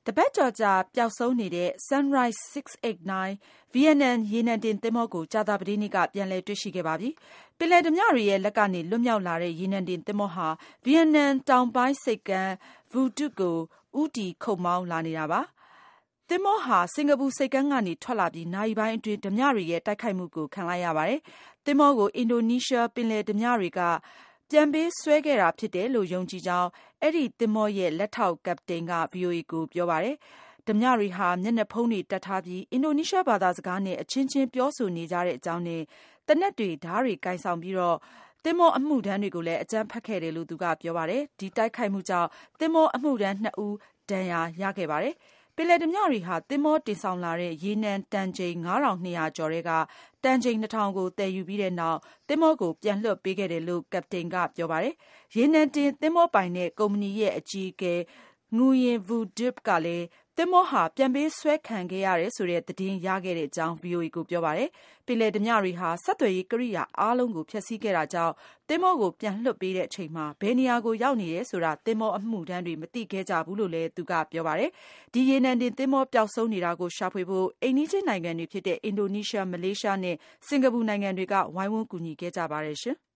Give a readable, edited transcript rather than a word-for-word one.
တပတ်ကျော်ကြာပျောက်ဆုံးနေတဲ့ Sunrise 689 ဗီယက်နမ်ရေနံတင်သင်္ဘောကိုကြာသပတေးနေ့ကပြန်လည်တွေ့ရှိခဲ့ပါပြီ။ပင်လယ်ဓားပြတွေရဲ့လက်ကနေလွတ်မြောက်လာတဲ့ရေနံတင်သင်္ဘောဟာဗီယက်နမ်တောင်ပိုင်းဆိပ်ကမ်း Vu Duc ကိုဦးတည်ခုတ်မောင်းလာနေတာပါ။သင်္ဘောဟာစင်ကာပူဆိပ်ကမ်းကနေထွက်လာပြီးနာရီပိုင်းအတွင်းဓားပြတွေရဲ့တိုက်ခိုက်မှုကိုခံလိုက်ရပါတယ်။သင်္ဘောကိုအင်ဒိုနီးရှားပင်လယ်ဓားပြတွေကပြန်ပေးဆွဲခဲ့တာဖြစ်တယ်လို့ယုံကြည်ကြောင်းအဲဒီသင်္ဘောရဲ့လက်ထောက်ကပ္ပတိန်က VOA ကိုပြောပါတယ်။ဓားပြတွေဟာမျက်နှာဖုံးတွေတပ်ထားပြီးအင်ဒိုနီးရှားဘာသာစကားနဲ့အချင်းချင်းပြောဆိုနေကြတဲ့အကြောင်းနဲ့သေနတ်တွေဓားတွေကိုင်ဆောင်ပြီးသင်္ဘောအမှုထမ်းတွေကိုလည်းအကြမ်းဖက်ခဲ့တယ်လို့သူကပြောပါတယ်။ဒီတိုက်ခိုက်မှုကြောင့်သင်္ဘောအမှုထမ်း2ဦးဒဏ်ရာရခဲ့ပါတယ်။ပင်လယ်ဓားပြတွေဟာသင်္ဘောတင်ဆောင်လာတဲ့ရေနံတန်ချိန် 5200 ကျော်ထဲကတန်ချိန် 2000 ကိုသယ်ယူပြီးတဲ့နောက်သင်္ဘောကိုပြန်လွှတ်ပေးခဲ့တယ်လို့ကပ္ပတိန်ကပြောပါတယ်။ရေနံတင်သင်္ဘောပိုင်တဲ့ကုမ္ပဏီရဲ့အကြီးအကဲ Nguyen Vu Duc ကလည်းသင်္ဘောဟာပြန်ပေးဆွဲခံခဲ့ရတယ်ဆိုတဲ့သတင်းရခဲ့တဲ့အကြောင်း VOA ကိုပြောပါတယ်။ပင်လယ်ဓားပြတွေဟာဆက်သွယ်ရေးကိရိယာအားလုံးကိုဖျက်ဆီးခဲ့တာကြောင့်သင်္ဘောကိုပြန်လွှတ်ပေးတဲ့အချိန်မှာဘယ်နေရာကိုရောက်နေတယ်ဆိုတာသင်္ဘောအမှုထမ်းတွေမသိခဲ့ကြဘူးလို့လည်းသူကပြောပါတယ်။ဒီရေနံတင်သင်္ဘောပျောက်ဆုံးနေတာကိုရှာဖွေဖို့အိမ်နီးချင်းနိုင်ငံတွေဖြစ်တဲ့အင်ဒိုနီးရှားမလေးရှားနဲ့စင်ကာပူနိုင်ငံတွေကဝိုင်းဝန်းကူညီခဲ့ကြပါတယ်ရှင်။